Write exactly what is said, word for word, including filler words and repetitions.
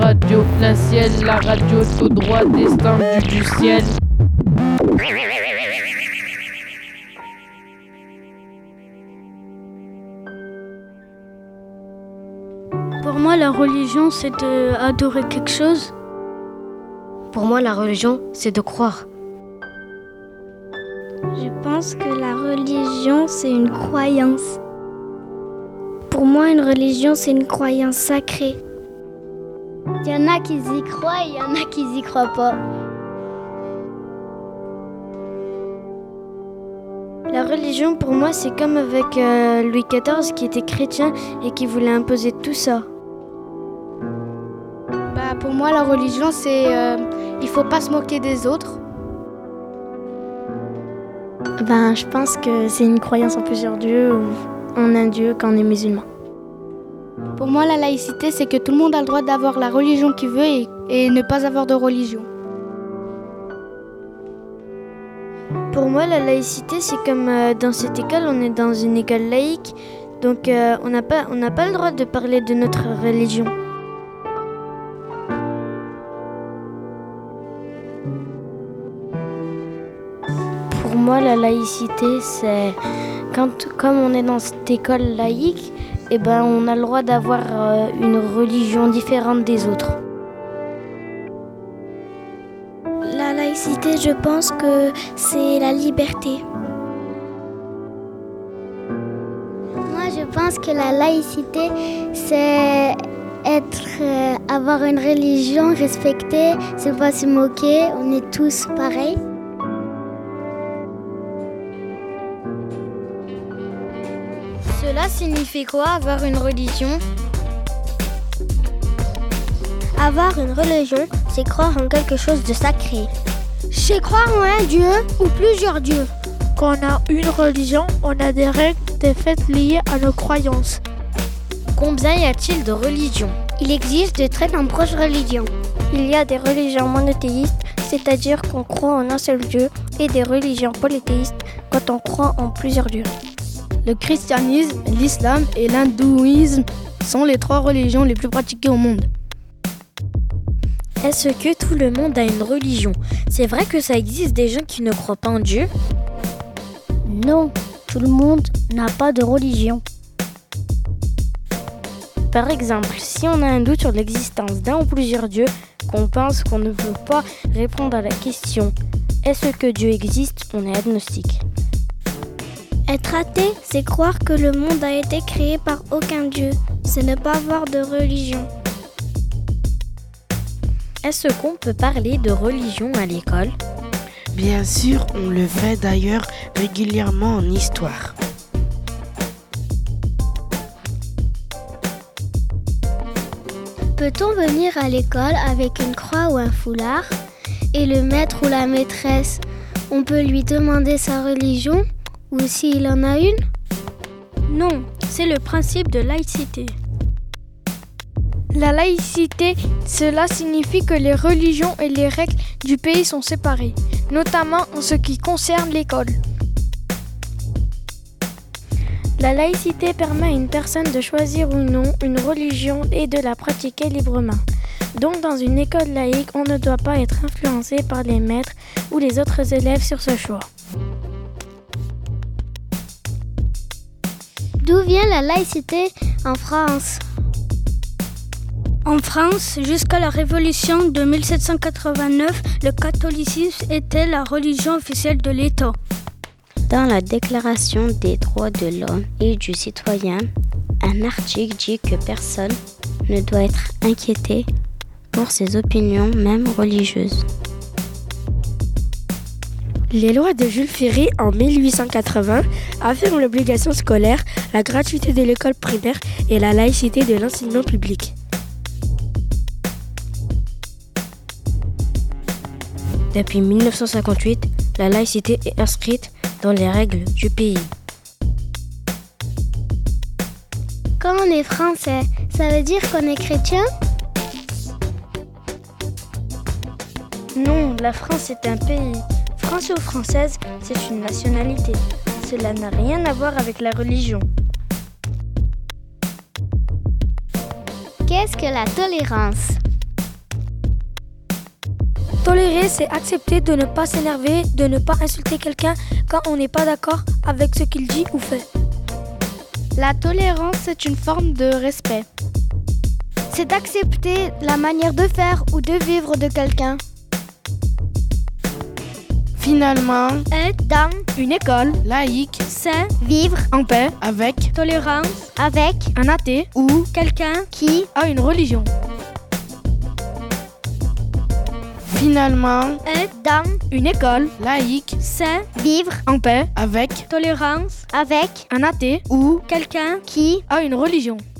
radio, plein ciel, la radio tout droit, descendu du ciel. Pour moi, la religion, c'est d'adorer quelque chose. Pour moi, la religion, c'est de croire. Je pense que la religion, c'est une croyance. Pour moi, une religion, c'est une croyance sacrée. Il y en a qui y croient et il y en a qui y croient pas. La religion, pour moi, c'est comme avec euh, Louis quatorze qui était chrétien et qui voulait imposer tout ça. Bah, pour moi, la religion, c'est euh, il faut pas se moquer des autres. Ben, je pense que c'est une croyance en plusieurs dieux ou en un dieu quand on est musulman. Pour moi, la laïcité, c'est que tout le monde a le droit d'avoir la religion qu'il veut et, et ne pas avoir de religion. Pour moi, la laïcité, c'est comme euh, dans cette école, on est dans une école laïque, donc euh, on n'a pas, on n'a pas le droit de parler de notre religion. Pour moi, la laïcité, c'est quand, comme on est dans cette école laïque, eh ben, on a le droit d'avoir euh, une religion différente des autres. La laïcité, je pense que c'est la liberté. Moi, je pense que la laïcité, c'est être, euh, avoir une religion respectée, c'est pas se moquer, on est tous pareils. Cela signifie quoi, avoir une religion ? Avoir une religion, c'est croire en quelque chose de sacré. C'est croire en un dieu ou plusieurs dieux. Quand on a une religion, on a des règles, des faits liés à nos croyances. Combien y a-t-il de religions ? Il existe de très nombreuses religions. Il y a des religions monothéistes, c'est-à-dire qu'on croit en un seul dieu, et des religions polythéistes, quand on croit en plusieurs dieux. Le christianisme, l'islam et l'hindouisme sont les trois religions les plus pratiquées au monde. Est-ce que tout le monde a une religion ? C'est vrai que ça existe des gens qui ne croient pas en Dieu ? Non, tout le monde n'a pas de religion. Par exemple, si on a un doute sur l'existence d'un ou plusieurs dieux, qu'on pense qu'on ne veut pas répondre à la question « Est-ce que Dieu existe ?», on est agnostique. Être athée, c'est croire que le monde a été créé par aucun dieu. C'est ne pas avoir de religion. Est-ce qu'on peut parler de religion à l'école ? Bien sûr, on le fait d'ailleurs régulièrement en histoire. Peut-on venir à l'école avec une croix ou un foulard et le maître ou la maîtresse, on peut lui demander sa religion ou s'il en a une ? Non, c'est le principe de laïcité. La laïcité, cela signifie que les religions et les règles du pays sont séparées, notamment en ce qui concerne l'école. La laïcité permet à une personne de choisir ou non une religion et de la pratiquer librement. Donc dans une école laïque, on ne doit pas être influencé par les maîtres ou les autres élèves sur ce choix. D'où vient la laïcité en France ? En France, jusqu'à la Révolution de mille sept cent quatre-vingt-neuf, le catholicisme était la religion officielle de l'État. Dans la Déclaration des droits de l'homme et du citoyen, un article dit que personne ne doit être inquiété pour ses opinions, même religieuses. Les lois de Jules Ferry en mille huit cent quatre-vingts affirment l'obligation scolaire, la gratuité de l'école primaire et la laïcité de l'enseignement public. Depuis mille neuf cent cinquante-huit, la laïcité est inscrite dans les règles du pays. Quand on est français, ça veut dire qu'on est chrétien ? Non, la France est un pays. Français ou française, c'est une nationalité. Cela n'a rien à voir avec la religion. Qu'est-ce que la tolérance ? Tolérer, c'est accepter de ne pas s'énerver, de ne pas insulter quelqu'un quand on n'est pas d'accord avec ce qu'il dit ou fait. La tolérance, c'est une forme de respect. C'est accepter la manière de faire ou de vivre de quelqu'un. Finalement, Être dans Une école laïque, C'est vivre en paix avec tolérance, avec un athée ou quelqu'un qui a une religion. finalement, être dans Une école laïque, c'est vivre en paix avec tolérance, avec un athée ou quelqu'un qui a une religion.